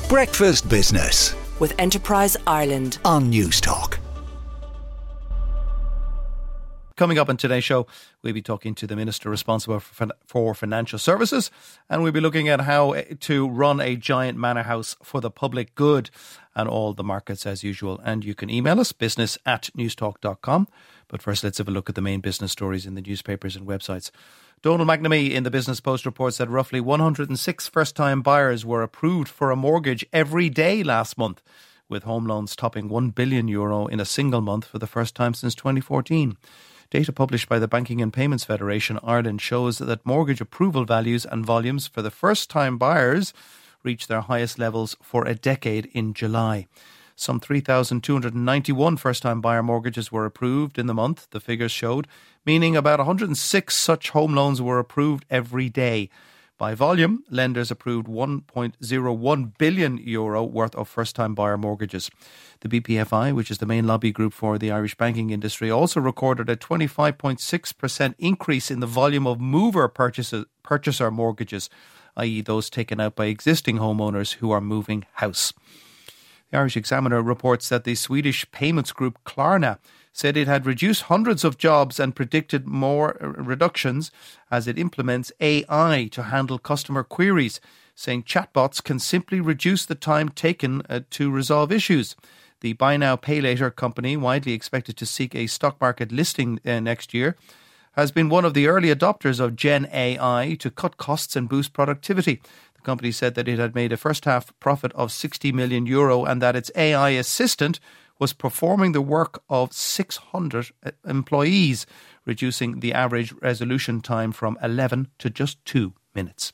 Breakfast Business with Enterprise Ireland on Newstalk. Coming up on today's show, we'll be talking to the Minister responsible for Financial Services, and we'll be looking at how to run a giant manor house for the public good and all the markets as usual. And you can email us, business@newstalk.com. But first, let's have a look at the main business stories in the newspapers and websites. Donald McNamee in the Business Post reports that roughly 106 first-time buyers were approved for a mortgage every day last month, with home loans topping €1 billion in a single month for the first time since 2014. Data published by the Banking and Payments Federation Ireland shows that mortgage approval values and volumes for the first-time buyers reached their highest levels for a decade in July. Some 3,291 first-time buyer mortgages were approved in the month, the figures showed, meaning about 106 such home loans were approved every day. By volume, lenders approved €1.01 billion worth of first-time buyer mortgages. The BPFI, which is the main lobby group for the Irish banking industry, also recorded a 25.6% increase in the volume of mover purchaser mortgages, i.e. those taken out by existing homeowners who are moving house. The Irish Examiner reports that the Swedish payments group Klarna said it had reduced hundreds of jobs and predicted more reductions as it implements AI to handle customer queries, saying chatbots can simply reduce the time taken to resolve issues. The Buy Now Pay Later company, widely expected to seek a stock market listing next year, has been one of the early adopters of Gen AI to cut costs and boost productivity. The company said that it had made a first-half profit of €60 million and that its AI assistant was performing the work of 600 employees, reducing the average resolution time from 11 to just 2 minutes.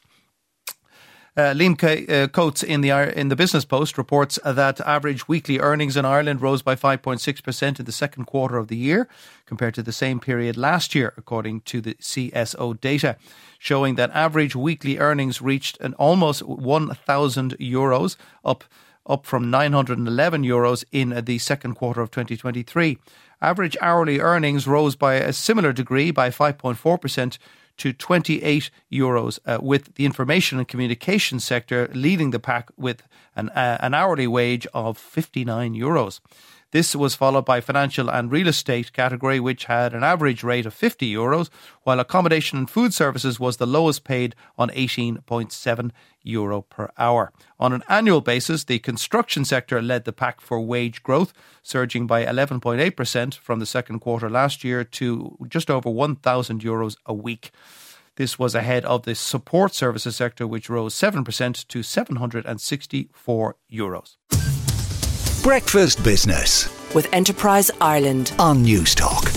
Liam Coates in the Business Post reports that average weekly earnings in Ireland rose by 5.6% in the second quarter of the year compared to the same period last year, according to the CSO data, showing that average weekly earnings reached an almost €1,000, up from €911 in the second quarter of 2023. Average hourly earnings rose by a similar degree, by 5.4%, to €28, with the information and communication sector leading the pack with an hourly wage of €59. This was followed by financial and real estate category, which had an average rate of €50, while accommodation and food services was the lowest paid on €18.7 per hour. On an annual basis, the construction sector led the pack for wage growth, surging by 11.8% from the second quarter last year to just over €1,000 a week. This was ahead of the support services sector, which rose 7% to €764. Breakfast Business with Enterprise Ireland on Newstalk.